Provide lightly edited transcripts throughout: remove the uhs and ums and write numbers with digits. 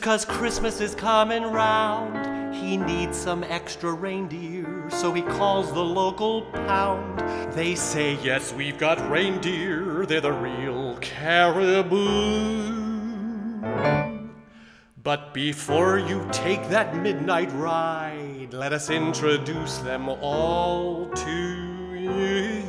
'cause Christmas is coming round. He needs some extra reindeer, so he calls the local pound. They say, yes, we've got reindeer, they're the real caribou. But before you take that midnight ride, let us introduce them all to you.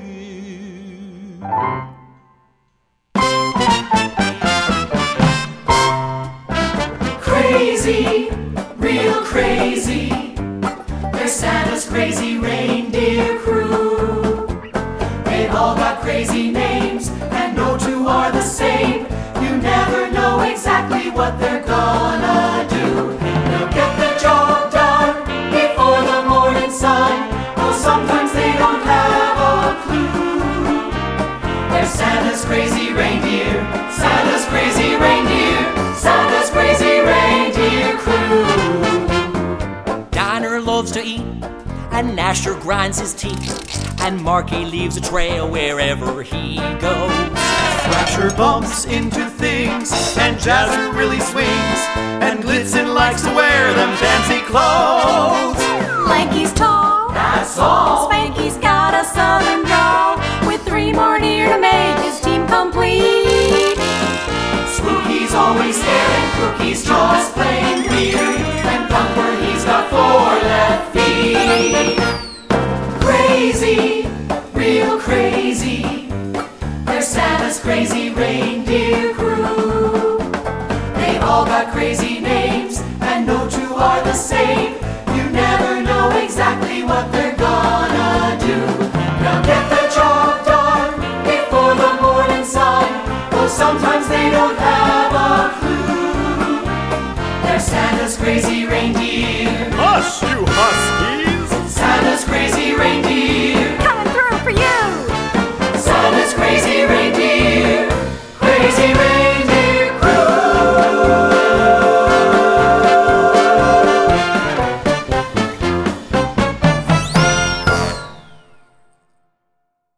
Crazy, real crazy, they're Santa's crazy reindeer crew. They've all got crazy names, and no two are the same. You never know exactly what they're gonna do. They'll get the job done before the morning sun, though sometimes they don't have a clue. They're Santa's crazy reindeer, Santa's crazy reindeer, Santa's crazy reindeer crew. Donner loves to eat, and Asher grinds his teeth, and Marky leaves a trail wherever he goes. Thrasher bumps into things, and Jazzer really swings, and Blitzen likes to wear them fancy clothes. Lanky's tall, That's all. Spanky's got a southern drawl, with 3 more deer to make his team complete. Spooky's always there, and Cookie's just plain weird.